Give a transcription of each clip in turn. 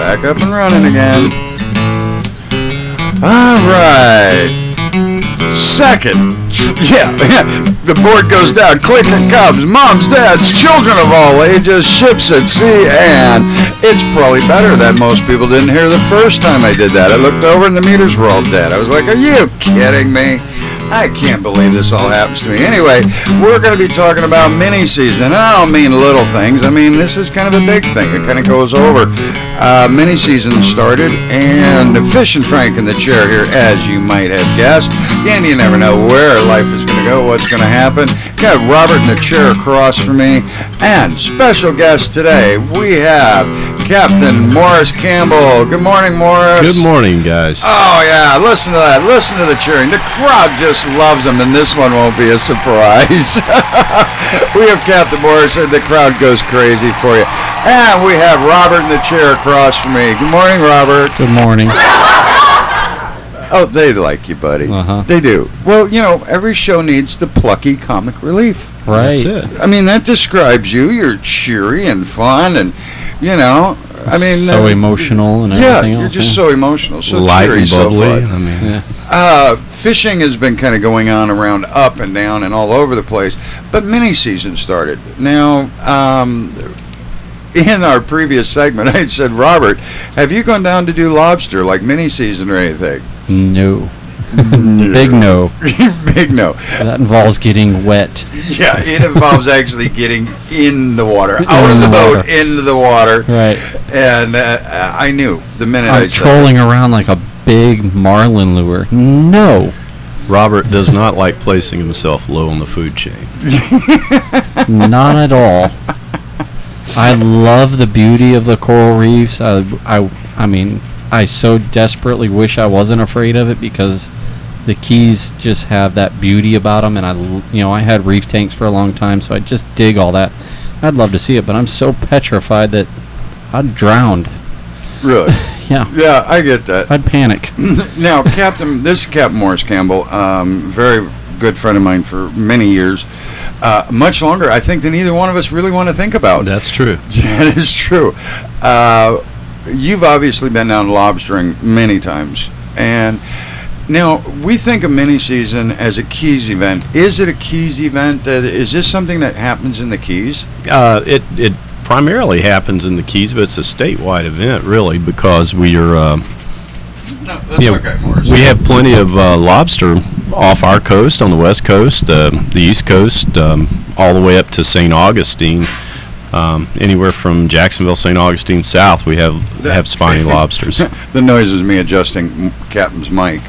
back up and running again. All right. Second. Yeah. The board goes down. Click it comes. Moms, dads, children of all ages, ships at sea, and it's probably better that most people didn't hear the first time I did that. I looked over and the meters were all dead. I was like, are you kidding me? I can't believe this all happens to me. Anyway, we're going to be talking about mini-season. I don't mean little things. I mean, this is kind of a big thing. It kind of goes over. Mini-season started, and Fish and Frank in the chair here, as you might have guessed. And you never know where life is going to go, what's going to happen. Got Robert in the chair across from me. And special guest today, we have Captain Morris Campbell. Good morning, Morris. Good morning, guys. Oh, yeah. Listen to that. Listen to the cheering. The crowd just loves him, and this one won't be a surprise. We have Captain Morris, and the crowd goes crazy for you. And we have Robert in the chair across from me. Good morning, Robert. Good morning. Oh, they like you, buddy. Uh-huh. They do. Well, you know, every show needs the plucky comic relief. Right. That's it. I mean, that describes you. You're cheery and fun, and, you know, I mean... So emotional and everything else. You're just so emotional, so Light cheery, and so bubbly. fun. I mean, Yeah. Fishing has been kind of going on around up and down and all over the place, but mini-season started. Now, in our previous segment, I had said, Robert, have you gone down to do lobster, like mini-season or anything? No. Big no. Big no. That involves getting wet. Yeah, it involves actually getting in the water, out of the boat, into the water. Right. And I knew the minute I I'm said trolling around like a big marlin lure. No. Robert does not like placing himself low on the food chain. Not at all. I love the beauty of the coral reefs. I mean, I so desperately wish I wasn't afraid of it because the Keys just have that beauty about them, and I had reef tanks for a long time, so I just dig all that. I'd love to see it, but I'm so petrified that I'd drown. Really? Yeah. Yeah, I get that. I'd panic. Now, this is Captain Morris Campbell, very good friend of mine for many years. Much longer, I think, than either one of us really want to think about. That's true. That is true. You've obviously been down lobstering many times. And now, we think of mini-season as a Keys event. Is it a Keys event? Is this something that happens in the Keys? It primarily happens in the Keys, but it's a statewide event, really, because we are... No, that's okay, Morris. We have plenty of lobster off our coast, on the west coast, the east coast, all the way up to St. Augustine. Anywhere from Jacksonville, St. Augustine south, we have spiny lobsters. The noise is me adjusting Captain's mic.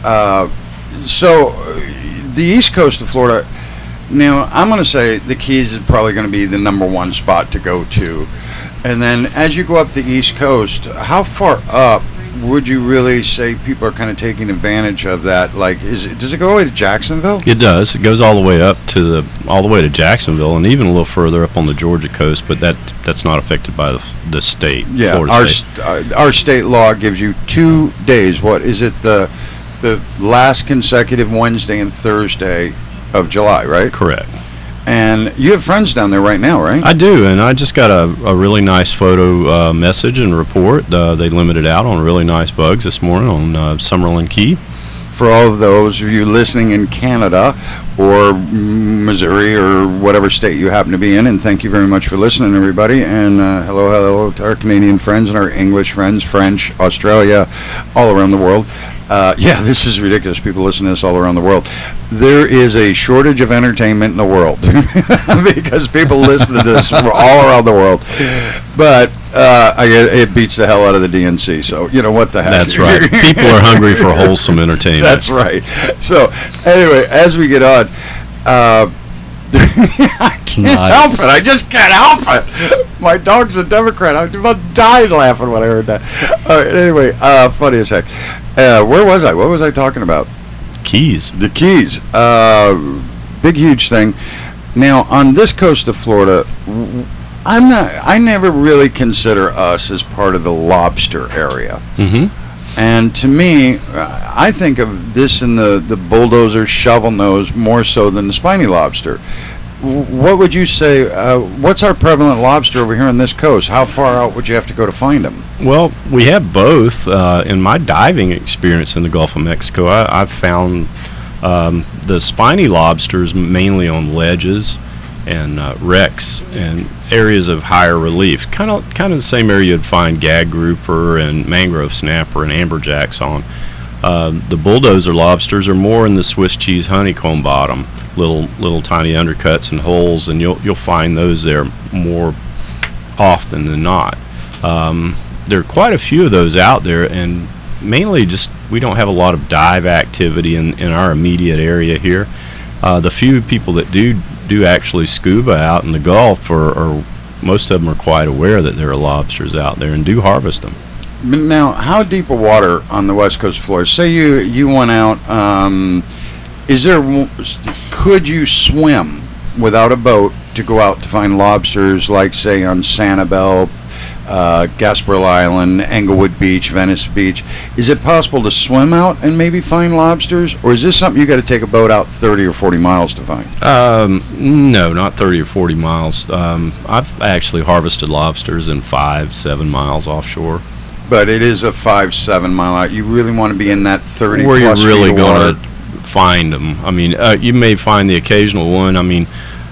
So, the east coast of Florida, now I'm going to say the Keys is probably going to be the number one spot to go to. And then as you go up the east coast, how far up would you really say people are kind of taking advantage of that? Like, does it go all the way to Jacksonville? It does. It goes all the way up all the way to Jacksonville, and even a little further up on the Georgia coast. But that's not affected by the state. Yeah, Florida state. Our state law gives you 2 days. What is it? The last consecutive Wednesday and Thursday of July, right? Correct. And you have friends down there right now, right? I do, and I just got a really nice photo message and report. They limited out on really nice bugs this morning on Summerlin Key. For all of those of you listening in Canada or Missouri or whatever state you happen to be in, and thank you very much for listening, everybody. And hello to our Canadian friends and our English friends, French, Australia, all around the world. Yeah, this is ridiculous. People listen to this all around the world. There is a shortage of entertainment in the world because people listen to this from all around the world. But it beats the hell out of the DNC. So, you know, what the heck. That's right. People are hungry for wholesome entertainment. That's right. So, anyway, as we get on, I can't help it. I just can't help it. My dog's a Democrat. I about died laughing when I heard that. All right, anyway, funny as heck. Where was I? What was I talking about? Keys. The Keys. Big, huge thing. Now, on this coast of Florida, I never really consider us as part of the lobster area. Mm-hmm. And to me, I think of this in the bulldozer shovel nose more so than the spiny lobster. what would you say? What's our prevalent lobster over here on this coast? How far out would you have to go to find them? Well, we have both. In my diving experience in the Gulf of Mexico, I've found the spiny lobsters mainly on ledges and wrecks and areas of higher relief. Kind of the same area you'd find gag grouper and mangrove snapper and amberjacks on. The bulldozer lobsters are more in the Swiss cheese honeycomb bottom, little tiny undercuts and holes, and you'll find those there more often than not. There are quite a few of those out there, and mainly just we don't have a lot of dive activity in our immediate area here. The few people that do actually scuba out in the Gulf, or most of them are quite aware that there are lobsters out there and do harvest them. Now, how deep a water on the west coast of Florida? Say you went out. Could you swim without a boat to go out to find lobsters, like say on Sanibel, Gasparilla Island, Englewood Beach, Venice Beach? Is it possible to swim out and maybe find lobsters, or is this something you got to take a boat out 30 or 40 miles to find? No, not 30 or 40 miles. I've actually harvested lobsters in 5-7 miles offshore. But it is a 5-7 mile out. You really want to be in that 30 where plus you're really feet of water. going to find them. I mean, you may find the occasional one. I mean,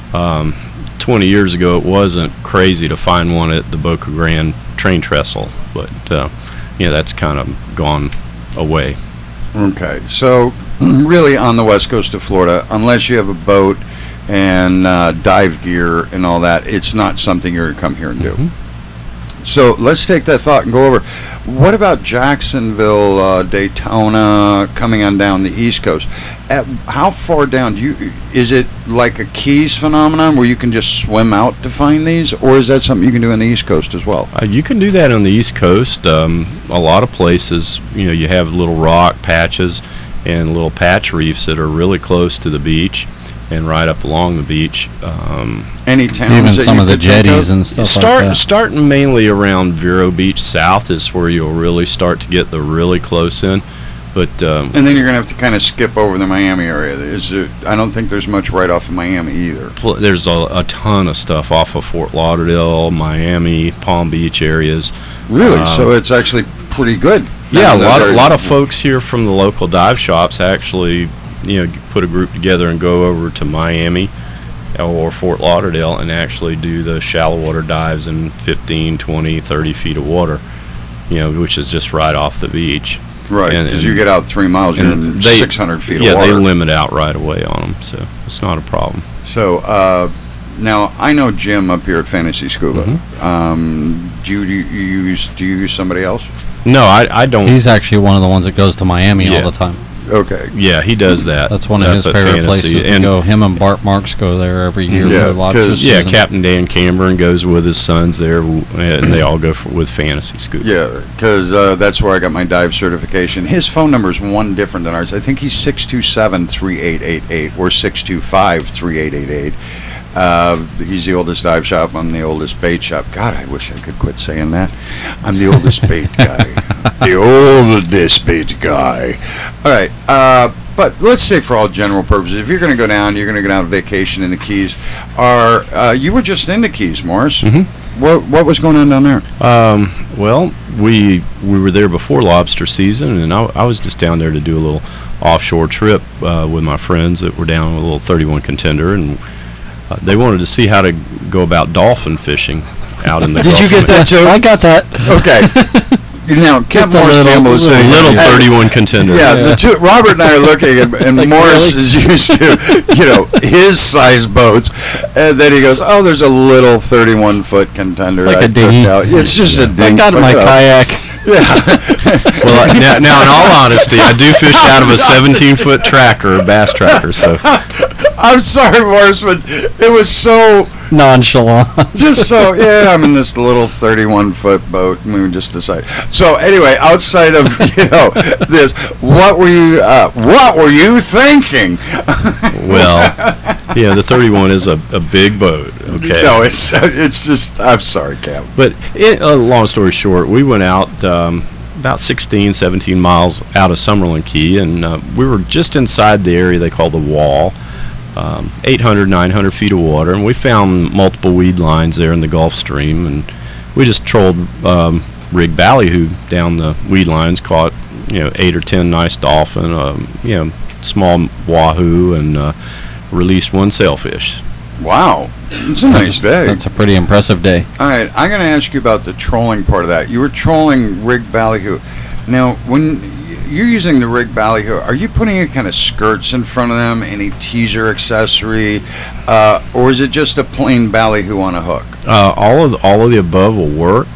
20 years ago it wasn't crazy to find one at the Boca Grande train trestle, but that's kind of gone away. Okay, so really on the west coast of Florida, unless you have a boat and dive gear and all that, it's not something you're going to come here and do. Mm-hmm. So let's take that thought and go over. What about Jacksonville, Daytona, coming on down the East Coast? How far down is it like a Keys phenomenon where you can just swim out to find these, or is that something you can do on the East Coast as well? You can do that on the East Coast. A lot of places, you have little rock patches and little patch reefs that are really close to the beach and right up along the beach. Any towns even that some you of the could think jetties of? and stuff like that. Starting mainly around Vero Beach South is where you'll really start to get the really close in. But and then you're going to have to kind of skip over the Miami area. I don't think there's much right off of Miami either. There's a ton of stuff off of Fort Lauderdale, Miami, Palm Beach areas. Really? So it's actually pretty good. Yeah, a lot of folks here from the local dive shops actually put a group together and go over to Miami or Fort Lauderdale and actually do the shallow water dives in 15, 20, 30 feet of water, which is just right off the beach. Right, because you get out 3 miles, you're in 600 feet of water. Yeah, they limit out right away on them, so it's not a problem. So now I know Jim up here at Fantasy Scuba. Mm-hmm. Do you use somebody else? No, I don't. He's actually one of the ones that goes to Miami all the time. Okay. Yeah, he does that. That's one of his favorite places to go. Him and Bart Marks go there every year. Captain Dan Cameron goes with his sons there, and they all go with Fantasy Scuba. Yeah, because that's where I got my dive certification. His phone number is one different than ours. I think he's 627-3888 or 625-3888. He's the oldest dive shop. I'm the oldest bait shop. God, I wish I could quit saying that. I'm the oldest bait guy. The oldest bait guy. All right. But let's say for all general purposes, if you're going to go down, you're going to go down on vacation in the Keys. You were just in the Keys, Morris. Mm-hmm. What was going on down there? Well, we were there before lobster season, and I was just down there to do a little offshore trip with my friends that were down with a little 31 Contender, and they wanted to see how to go about dolphin fishing out in the Did Gulf you get that too? I got that. Okay. Now, Kent Morris Campbell is sitting little 31 Contender. Yeah, Robert and I are looking, and like Morris is used to, his size boats, and then he goes, "Oh, there's a little 31-foot Contender." It's like a dinghy. It's just a dinghy. I got my kayak. Yeah. Well, now, in all honesty, I do fish out of a 17-foot tracker, a bass tracker. So I'm sorry, Morris, but it was so nonchalant. Just so, I'm in this little 31-foot boat, and we just decided. So anyway, outside of this, what were you thinking? Well, the 31 is a big boat. Okay. No, it's just. I'm sorry, Cam. But long story short, we went out about 16, 17 miles out of Summerlin Key, and we were just inside the area they call the Wall. 800, 900 feet of water, and we found multiple weed lines there in the Gulf Stream, and we just trolled rig ballyhoo down the weed lines, caught 8 or 10 nice dolphin, small wahoo, and released one sailfish. Wow, it's a nice day. That's a pretty impressive day. All right, I'm going to ask you about the trolling part of that. You were trolling rig ballyhoo. Now, when you're using the rig ballyhoo, are you putting any kind of skirts in front of them, any teaser accessory, or is it just a plain ballyhoo on a hook? All of the above will work.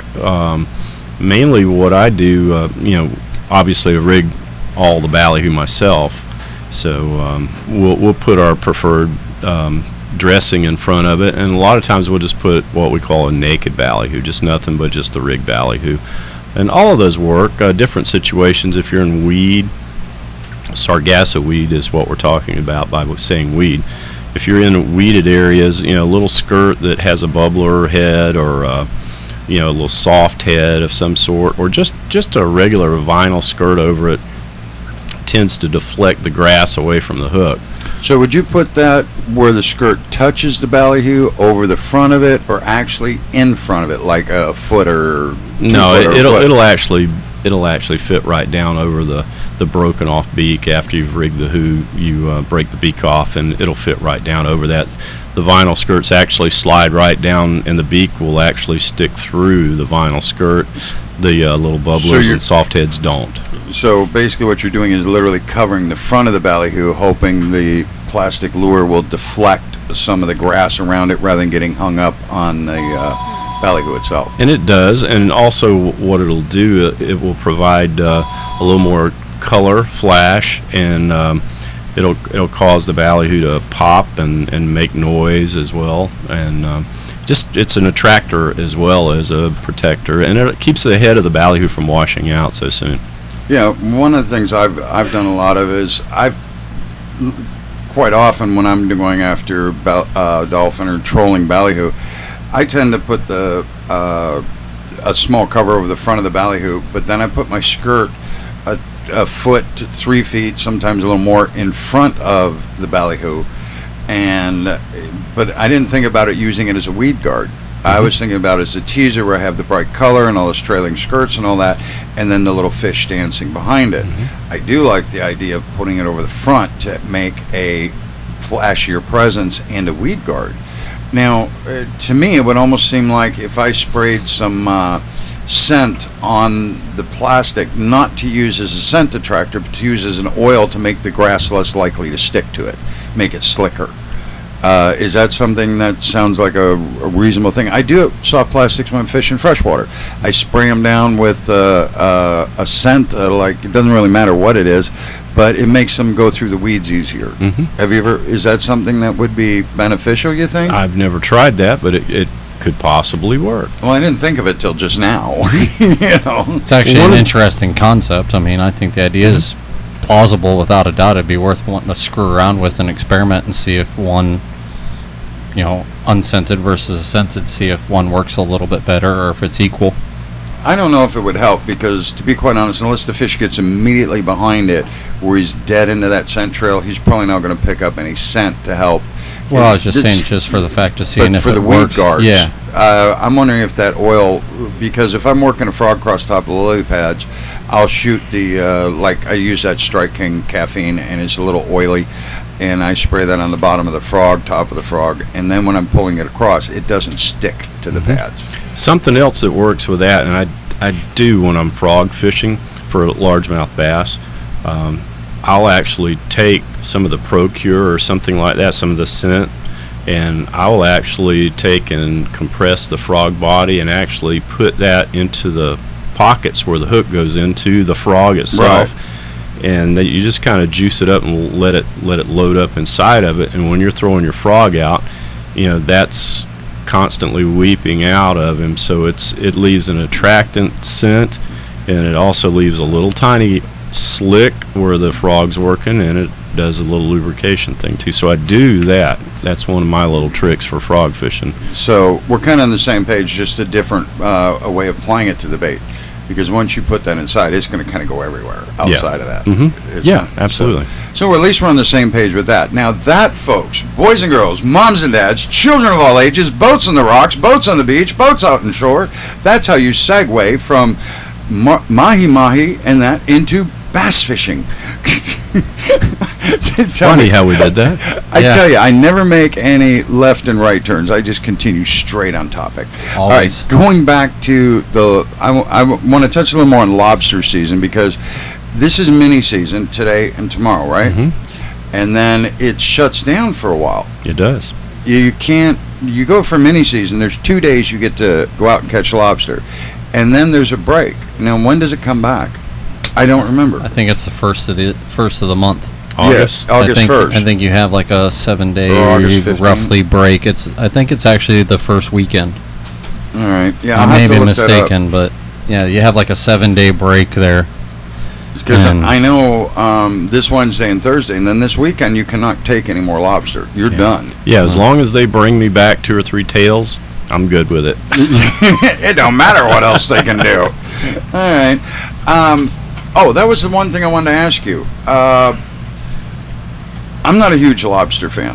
Mainly, what I do, obviously, I rig all the ballyhoo myself, so we'll put our preferred dressing in front of it, and a lot of times we'll just put what we call a naked ballyhoo, just nothing but just the rig ballyhoo. And all of those work. Different situations, if you're in weed, sargasso weed is what we're talking about by saying weed. If you're in weeded areas, a little skirt that has a bubbler head, or a little soft head of some sort, or just a regular vinyl skirt over it, tends to deflect the grass away from the hook. So would you put that where the skirt touches the ballyhoo, over the front of it, or actually in front of it, like a foot or 2 No, foot? it'll actually fit right down over the broken off beak. After you've rigged the hoo, you break the beak off, and it'll fit right down over that. The vinyl skirts actually slide right down, and the beak will actually stick through the vinyl skirt. The little bubblers and soft heads don't. So basically what you're doing is literally covering the front of the ballyhoo, hoping the plastic lure will deflect some of the grass around it rather than getting hung up on the ballyhoo itself. And it does, and also what it'll do, it will provide a little more color, flash, and it'll cause the ballyhoo to pop and make noise as well, and it's an attractor as well as a protector, and it keeps the head of the ballyhoo from washing out so soon. Yeah, one of the things I've done a lot of is quite often when I'm going after dolphin or trolling ballyhoo, I tend to put a small cover over the front of the ballyhoo, but then I put my skirt a foot to 3 feet, sometimes a little more, in front of the ballyhoo, but I didn't think about it using it as a weed guard. I was thinking about it as a teaser where I have the bright color and all those trailing skirts and all that, and then the little fish dancing behind it. I do like the idea of putting it over the front to make a flashier presence and a weed guard. Now, to me, it would almost seem like if I sprayed some scent on the plastic, not to use as a scent attractor, but to use as an oil to make the grass less likely to stick to it, make it slicker. Is that something that sounds like a reasonable thing? I do soft plastics when I'm fishing freshwater. I spray them down with a scent, like it doesn't really matter what it is, but it makes them go through the weeds easier. Have you ever? Is that something that would be beneficial, you think? I've never tried that, but it could possibly work. Well, I didn't think of it till just now. It's actually an interesting concept. I mean, I think the idea is plausible without a doubt. It'd be worth wanting to screw around with and experiment and see if one, unscented versus scented, see if one works a little bit better or if it's equal. I don't know if it would help because, to be quite honest, unless the fish gets immediately behind it where he's dead into that scent trail, he's probably not going to pick up any scent to help. Well, I was just saying, just for the fact of seeing if for it the works. weed guards, Yeah. I'm wondering if that oil, because if I'm working a frog across top of the lily pads, I'll shoot I use that Strike King caffeine, and it's a little oily, and I spray that on the bottom of the frog, top of the frog, and then when I'm pulling it across, it doesn't stick to the pads. Something else that works with that, and I do when I'm frog fishing for largemouth bass, I'll actually take some of the Procure or something like that, some of the scent, and I'll actually take and compress the frog body and actually put that into the pockets where the hook goes into the frog itself. Right. And you just kind of juice it up and let it load up inside of it, and when you're throwing your frog out, that's constantly weeping out of him, so it leaves an attractant scent, and it also leaves a little tiny slick where the frog's working, and it does a little lubrication thing too. So I do that. That's one of my little tricks for frog fishing. So we're kind of on the same page, just a different a way of applying it to the bait. because once you put that inside, it's going to kind of go everywhere outside of that. It's- Yeah, absolutely. So at least we're on the same page with that. Now that, folks, boys and girls, moms and dads, children of all ages, boats on the rocks, boats on the beach, boats out on shore, that's how you segue from mahi-mahi and that into bass fishing. Tell Funny me, how we did that. I Yeah. tell you, I never make any left and right turns. I just continue straight on topic. All Always. right, going back to I want to touch a little more on lobster season, because this is mini season today and tomorrow, right? And then it shuts down for a while. It does. You can't. You go for mini season. There's 2 days you get to go out and catch lobster, and then there's a break. Now, when does it come back? I don't remember. I think it's the first of the month. August. Yes, August I think, 1st. I think you have like a 7-day Or August 15th. roughly break. I think it's actually the first weekend. All right. Yeah, I I'll may have to be look that up. mistaken, but yeah, you have like a 7-day break there. Because And- I know this Wednesday and Thursday, and then this weekend you cannot take any more lobster. You're done. Yeah, as long as they bring me back 2 or 3 tails, I'm good with it. It don't matter what else they can do. All right. That was the one thing I wanted to ask you. I'm not a huge lobster fan.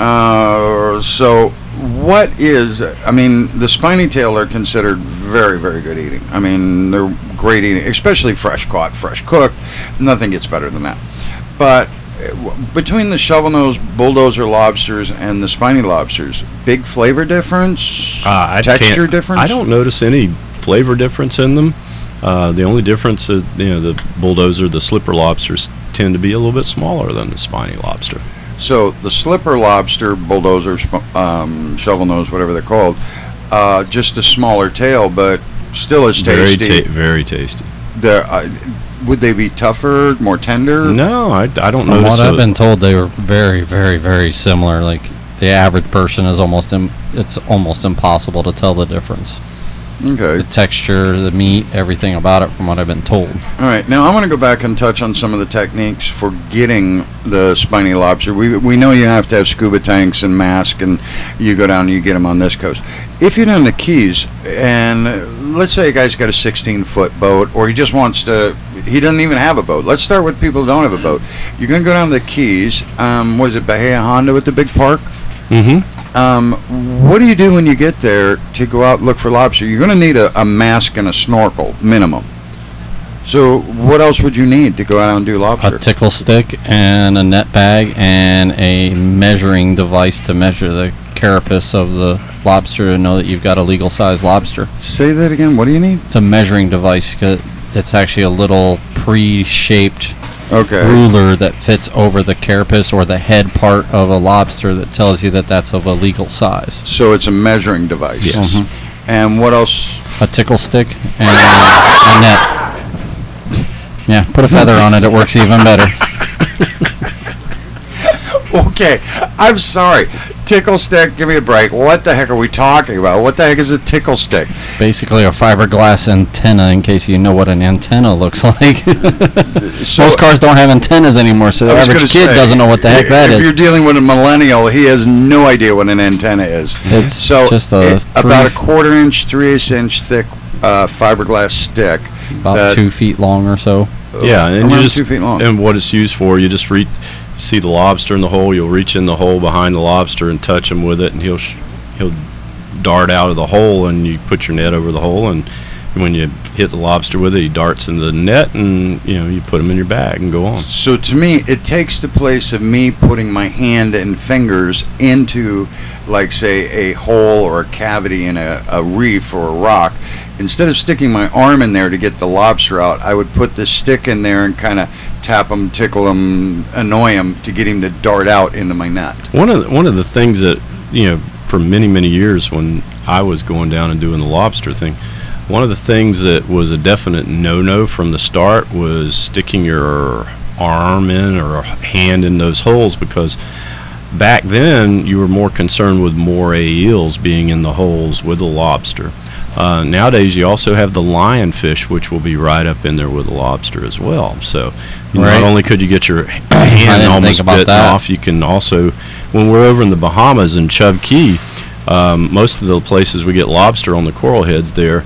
So what is, the spiny tail are considered very, very good eating. I mean, they're great eating, especially fresh caught, fresh cooked. Nothing gets better than that. But between the shovel-nosed bulldozer lobsters and the spiny lobsters, big flavor difference? Texture difference? I don't notice any flavor difference in them. The only difference is, the bulldozer, the slipper lobsters tend to be a little bit smaller than the spiny lobster. So the slipper lobster, bulldozer, shovel nose, whatever they're called, just a smaller tail, but still as tasty. Very tasty. Would they be tougher, more tender? No, I don't From notice. what I've been told, they were very, very, very similar. Like the average person is it's almost impossible to tell the difference. Okay. The texture, the meat, everything about it, from what I've been told. All right. Now I want to go back and touch on some of the techniques for getting the spiny lobster. We know you have to have scuba tanks and mask, and you go down and you get them on this coast. If you're down the Keys, and let's say a guy's got a 16-foot boat, or he just wants to, he doesn't even have a boat. Let's start with people who don't have a boat. You're going to go down to the Keys. What is it, Bahia Honda with the big park? Mm-hmm. What do you do when you get there to go out and look for lobster? You're going to need a mask and a snorkel, minimum. So what else would you need to go out and do lobster? A tickle stick and a net bag and a measuring device to measure the carapace of the lobster to know that you've got a legal size lobster. Say that again. What do you need? It's a measuring device. It's actually a little pre-shaped Okay. ruler that fits over the carapace or the head part of a lobster that tells you that that's of a legal size. So it's a measuring device. Yes. And what else? A tickle stick and a net. Yeah, put a feather on it. It works even better. Okay. I'm sorry. Tickle stick. Give me a break. What the heck are we talking about? What the heck is a tickle stick? Basically a fiberglass antenna, in case you know what an antenna looks like. So, Most cars don't have antennas anymore, so the I was average gonna kid say, doesn't know what the heck that if is. you're dealing with a millennial, he has no idea what an antenna is. It's So just a about a 1/4 inch, 3/8 inch thick fiberglass stick. about that- 2 feet long or so. Yeah, and you around just 2 feet long. and what it's used for, you just see the lobster in the hole. You'll reach in the hole behind the lobster and touch him with it, and he'll dart out of the hole, and you put your net over the hole, and when you hit the lobster with it, he darts into the net, and you put him in your bag and go on. So to me, it takes the place of me putting my hand and fingers into, like, say, a hole or a cavity in a reef or a rock. Instead of sticking my arm in there to get the lobster out, I would put the stick in there and kind of tap him, tickle him, annoy him to get him to dart out into my net. One of the things that for many years when I was going down and doing the lobster thing, one of the things that was a definite no-no from the start was sticking your arm in or hand in those holes, because back then you were more concerned with moray eels being in the holes with the lobster. Nowadays you also have the lionfish, which will be right up in there with the lobster as well. So Right. not only could you get your I hand didn't almost think about bitten that. off, you can also, when we're over in the Bahamas in Chub Key, most of the places we get lobster on the coral heads there,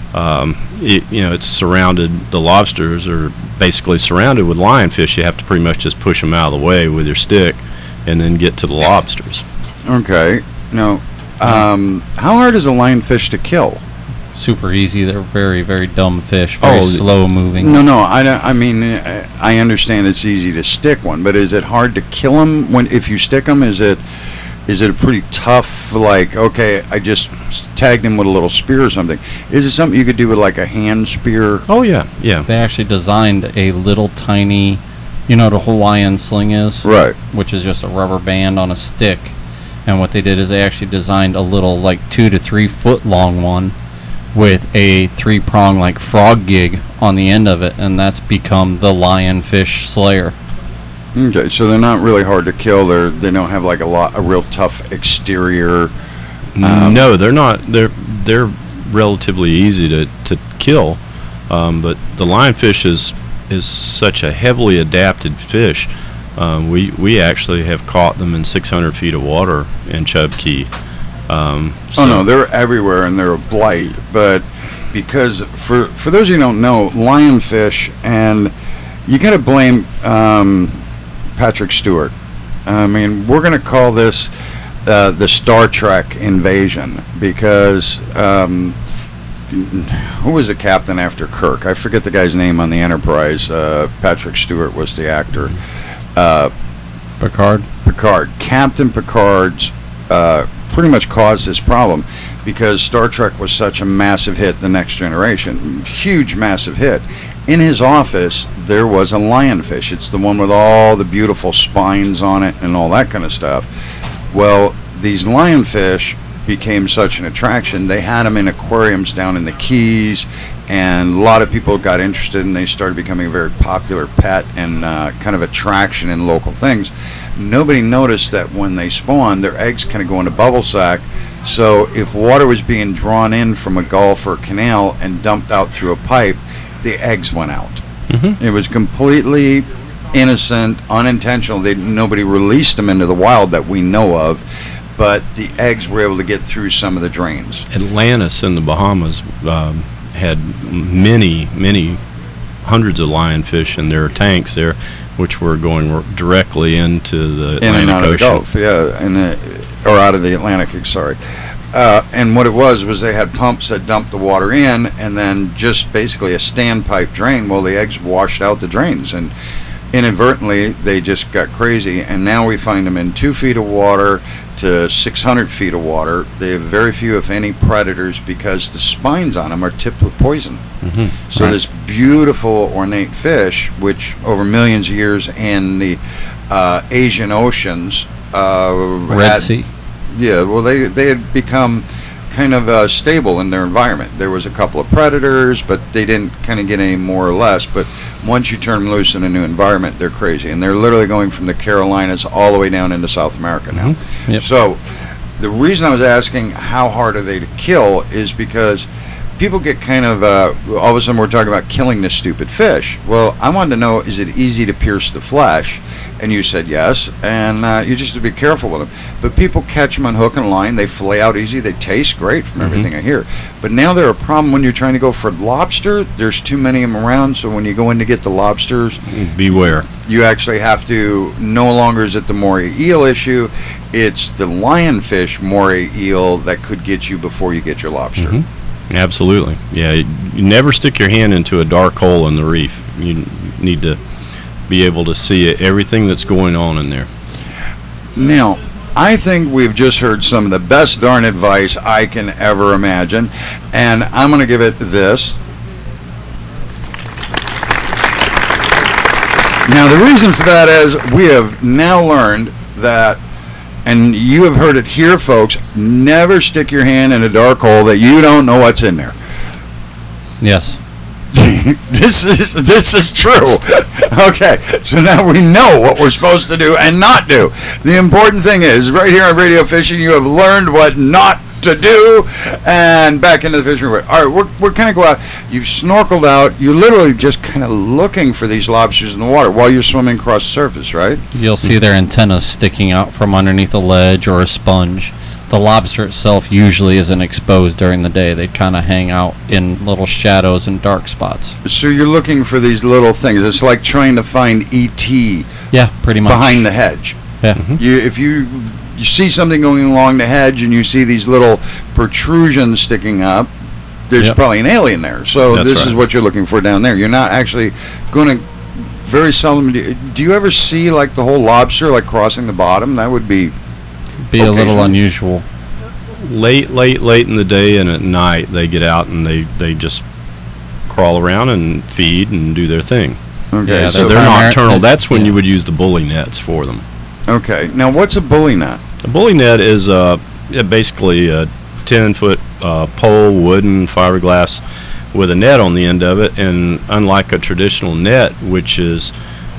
it's surrounded. The lobsters are basically surrounded with lionfish. You have to pretty much just push them out of the way with your stick, and then get to the lobsters. Okay. Now, how hard is a lionfish to kill? Super easy. They're very, very dumb fish. Very Oh, slow moving. No, I mean, I understand it's easy to stick one, but is it hard to kill them if you stick them? Is it a pretty tough, like, okay, I just tagged him with a little spear or something? Is it something you could do with like a hand spear? Oh yeah. They actually designed a little tiny, what a Hawaiian sling is? Right. Which is just a rubber band on a stick. And what they did is they actually designed a little, like, 2 to 3 foot long one with a 3-prong, like, frog gig on the end of it, and that's become the lionfish slayer. Okay, so they're not really hard to kill. They don't have like a real tough exterior. No, they're not. They're relatively easy to kill, but the lionfish is such a heavily adapted fish. We actually have caught them in 600 feet of water in Chub Key. Oh no, they're everywhere and they're a blight. But because for those of you who don't know, lionfish, and you got to blame Patrick Stewart. I mean, we're going to call this the Star Trek invasion because who was the captain after Kirk? I forget the guy's name on the Enterprise. Patrick Stewart was the actor. Picard. Captain Picard's pretty much caused this problem because Star Trek was such a massive hit. The Next Generation, huge, massive hit. In his office, there was a lionfish. It's the one with all the beautiful spines on it and all that kind of stuff. Well, these lionfish became such an attraction. They had them in aquariums down in the Keys, and a lot of people got interested, and they started becoming a very popular pet and kind of attraction in local things. Nobody noticed that when they spawn, their eggs kind of go in a bubble sack. So if water was being drawn in from a gulf or a canal and dumped out through a pipe, the eggs went out. Mm-hmm. It was completely innocent, unintentional. Nobody released them into the wild that we know of, but the eggs were able to get through some of the drains. Atlantis in the Bahamas had many hundreds of lionfish in their tanks there, which were going directly into the Atlantic in and out Ocean. of the Gulf, yeah, or out of the Atlantic. Sorry. And what it was they had pumps that dumped the water in, and then just basically a standpipe drain. Well, the eggs washed out the drains, and inadvertently they just got crazy. And now we find them in 2 feet of water to 600 feet of water. They have very few, if any, predators because the spines on them are tipped with poison. Mm-hmm. So this beautiful ornate fish, which over millions of years in the Asian oceans, Red Sea. Yeah, well, they had become kind of stable in their environment. There was a couple of predators, but they didn't kind of get any more or less. But once you turn them loose in a new environment, they're crazy. And they're literally going from the Carolinas all the way down into South America now. Mm-hmm. Yep. So the reason I was asking how hard are they to kill is because people get kind of, all of a sudden we're talking about killing this stupid fish. Well, I wanted to know, is it easy to pierce the flesh? And you said yes, and you just have to be careful with them. But people catch them on hook and line. They fillet out easy. They taste great from everything I hear. But now they're a problem when you're trying to go for lobster. There's too many of them around, so when you go in to get the lobsters, Beware. you actually have to, no longer is it the moray eel issue, it's the lionfish moray eel that could get you before you get your lobster. Mm-hmm. Absolutely. Yeah, you never stick your hand into a dark hole in the reef. You need to be able to see everything that's going on in there. Now, I think we've just heard some of the best darn advice I can ever imagine, and I'm going to give it this. Now, the reason for that is we have now learned that, and you have heard it here, folks, never stick your hand in a dark hole that you don't know what's in there. Yes. This is true. Okay, so now we know what we're supposed to do and not do. The important thing is, right here on Radio Fishing, you have learned what not to do, and back into the fishing. All right, we're kind of go out. You've snorkeled out. You're literally just kind of looking for these lobsters in the water while you're swimming across the surface, right? You'll see their antennas sticking out from underneath a ledge or a sponge. the lobster itself usually isn't exposed during the day. They kind of hang out in little shadows and dark spots. So you're looking for these little things. It's like trying to find E.T. Yeah, pretty much. behind the hedge. Yeah. If you see something going along the hedge and you see these little protrusions sticking up, there's Yep. probably an alien there. So That's this is right. what you're looking for down there. You're not actually going to. Very seldom. Do you ever see like the whole lobster like crossing the bottom? That would be. Be a little Occasionally. unusual. Late in the day and at night, they get out and they just crawl around and feed and do their thing. Okay. Yeah, So so they're primary- nocturnal. That's when yeah. you would use the bully nets for them. okay. Now what's a bully net? A bully net is basically a 10-foot pole, wooden, fiberglass, with a net on the end of it. And unlike a traditional net, which is,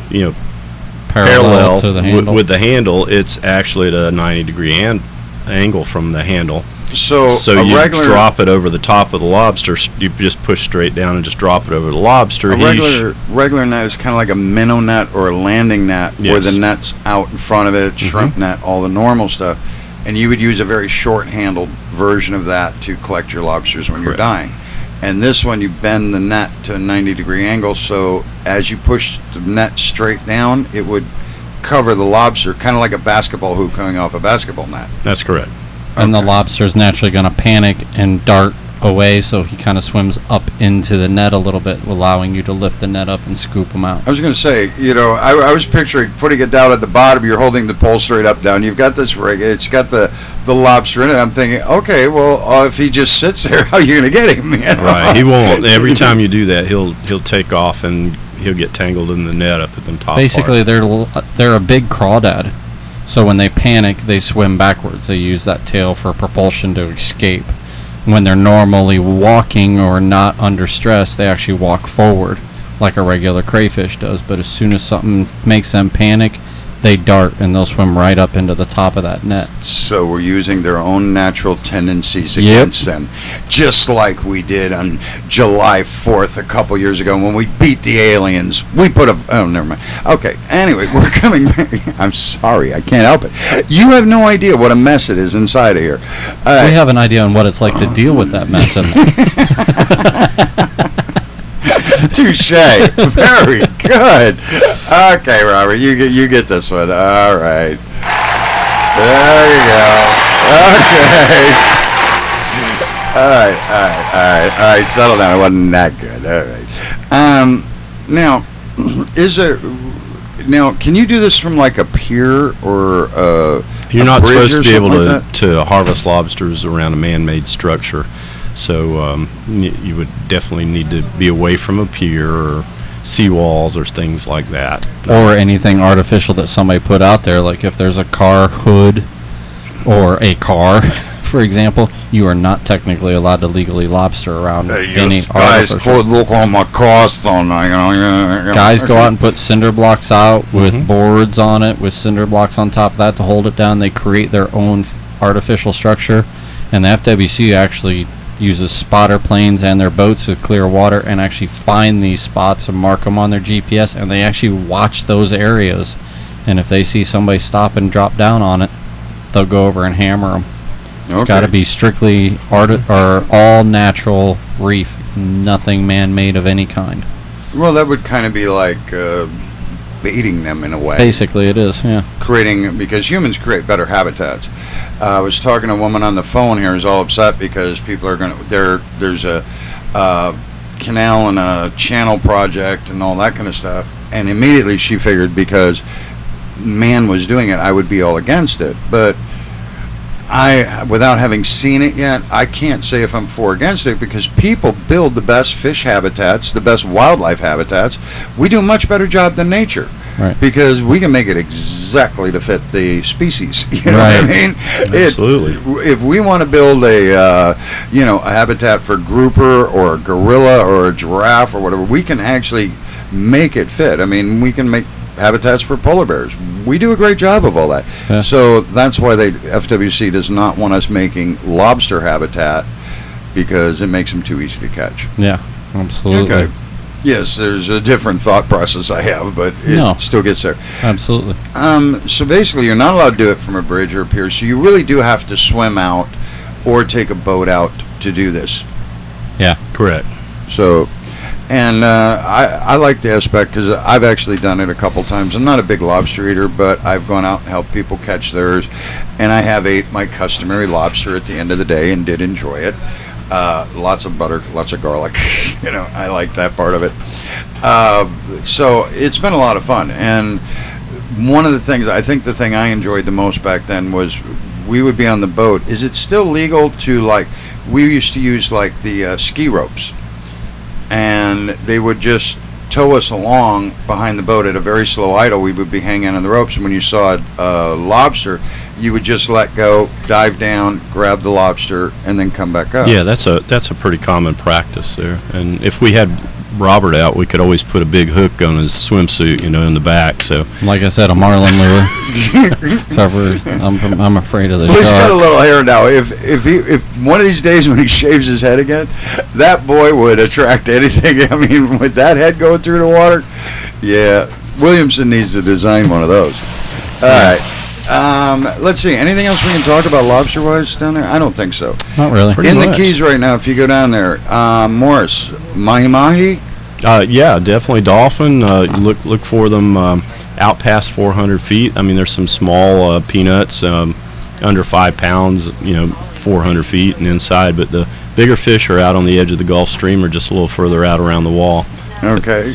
parallel To the handle. with the handle, it's actually at a 90-degree angle from the handle. So So a you regular drop it over the top of the lobster. You just push straight down and just drop it over the lobster. a regular net is kind of like a minnow net or a landing net where Yes. the net's out in front of it, shrimp net, all the normal stuff. And you would use a very short-handled version of that to collect your lobsters when you're Correct. dying. And this one, you bend the net to a 90-degree angle, so as you push the net straight down, it would cover the lobster, kind of like a basketball hoop coming off a basketball net. That's correct. And the Okay. lobster's naturally going to panic and dart away, so he kind of swims up into the net a little bit, allowing you to lift the net up and scoop him out. I was going to say, I was picturing putting it down at the bottom. You're holding the pole straight up down. You've got this rig. It's got the lobster in it. I'm thinking, okay, well, if he just sits there, how are you going to get him? You know? Right. He won't. Every time you do that, he'll take off and he'll get tangled in the net up at the top. Basically, part. they're a big crawdad, so when they panic, they swim backwards. They use that tail for propulsion to escape. When they're normally walking or not under stress, they actually walk forward like a regular crayfish does. But as soon as something makes them panic, they dart and they'll swim right up into the top of that net. So we're using their own natural tendencies Yep. against them, just like we did on July 4th a couple years ago when we beat the aliens. We put never mind. Okay, anyway, we're coming back. I'm sorry, I can't help it. You have no idea what a mess it is inside of here. We have an idea on what it's like to deal with that mess. Touche. Very good. Okay, Robert, you get this one. All right. There you go. Okay. All right. Settle down. It wasn't that good. All right. Now, can you do this from like a pier or You're a not bridge supposed or to be able something like that? to harvest lobsters around a man-made structure. So you would definitely need to be away from a pier or seawalls or things like that. Or anything artificial that somebody put out there, like if there's a car hood or a car, for example, you are not technically allowed to legally lobster around any guys artificial. could look on my cost on Guys go out and put cinder blocks out with Mhm. boards on it, with cinder blocks on top of that to hold it down. They create their own artificial structure, and the FWC actually uses spotter planes and their boats to clear water and actually find these spots and mark them on their GPS, and they actually watch those areas. And if they see somebody stop and drop down on it, they'll go over and hammer them. It's got to be strictly or all natural reef, nothing man-made of any kind. Well, that would kind of be like baiting them in a way. Basically, it is, yeah. Because humans create better habitats. I was talking to a woman on the phone here who's all upset because people are going to, there's a canal and a channel project and all that kind of stuff. And immediately she figured because man was doing it, I would be all against it. But without having seen it yet, I can't say if I'm for or against it because people build the best fish habitats, the best wildlife habitats. We do a much better job than nature. Right. Because we can make it exactly to fit the species. You know what I Right. mean? Absolutely. If we want to build a habitat for grouper or a gorilla or a giraffe or whatever, we can actually make it fit. I mean, we can make habitats for polar bears. We do a great job of all that. Yeah. So that's why FWC does not want us making lobster habitat because it makes them too easy to catch. Yeah, absolutely. Okay. Yes, there's a different thought process I have, but it No. still gets there. Absolutely. So basically, you're not allowed to do it from a bridge or a pier, so you really do have to swim out or take a boat out to do this. Yeah. Correct. So, and I like the aspect because I've actually done it a couple times. I'm not a big lobster eater, but I've gone out and helped people catch theirs, and I have ate my customary lobster at the end of the day and did enjoy it. Lots of butter, lots of garlic. I like that part of it. So it's been a lot of fun. And one of the things, I think the thing I enjoyed the most back then was we would be on the boat. Is it still legal to, like, we used to use, like, the ski ropes. And they would just tow us along behind the boat at a very slow idle. We would be hanging on the ropes. And when you saw a lobster, you would just let go, dive down, grab the lobster, and then come back up. Yeah, that's a pretty common practice there. And if we had Robert out, we could always put a big hook on his swimsuit, in the back. So Like I said, a marlin lure. Except for I'm afraid of the Well, he's got a shark. little hair now. If one of these days when he shaves his head again, that boy would attract anything. I mean, with that head going through the water, yeah, Williamson needs to design one of those. All right. Let's see. Anything else we can talk about lobster-wise down there? I don't think so. Not really. Pretty In much. the Keys right now, if you go down there, Morris, mahi-mahi? yeah, definitely dolphin. Look for them out past 400 feet. I mean, there's some small peanuts under 5 pounds, 400 feet and inside. But the bigger fish are out on the edge of the Gulf Stream or just a little further out around the wall. Okay.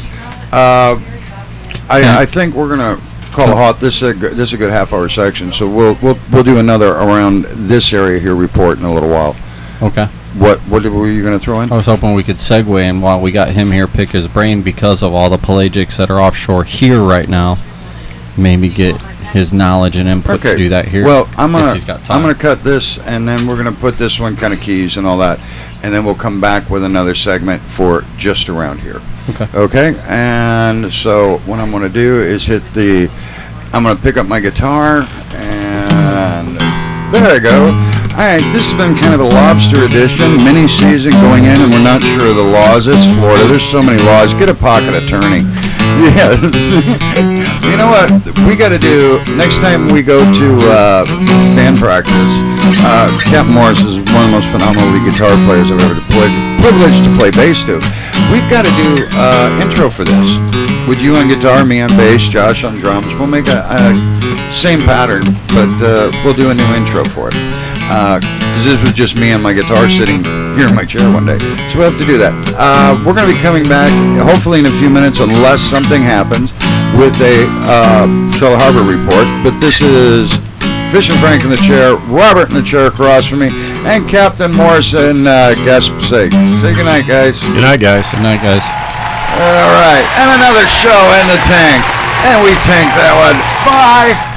I think we're gonna call a halt. This is a good half-hour section, so we'll do another around this area here report in a little while. Okay. What were you gonna throw in? I was hoping we could segue in while we got him here, pick his brain because of all the pelagics that are offshore here right now. Maybe get his knowledge and input to do that here. Well, I'm if he's got time. gonna cut this, and then we're gonna put this one kind of Keys and all that, and then we'll come back with another segment for just around here. Okay. Okay. And so what I'm gonna do is I'm gonna pick up my guitar, and there I go. All right, this has been kind of a lobster edition, mini season going in, and we're not sure of the laws. It's Florida. There's so many laws. Get a pocket attorney. Yes. You know what? We got to do next time we go to band practice. Captain Morris is one of the most phenomenal lead guitar players I've ever privileged to play bass to. We've got to do intro for this. With you on guitar, me on bass, Josh on drums. We'll make a same pattern, but we'll do a new intro for it. Because this was just me and my guitar sitting here in my chair one day. So we'll have to do that. We're going to be coming back, hopefully in a few minutes, unless something happens, with a Charlotte Harbor report. But this is Fishing Frank in the chair, Robert in the chair across from me, and Captain Morrison, guest say good night, guys. Good night, guys. Good night, guys. All right, and another show in the tank. And we tanked that one. Bye.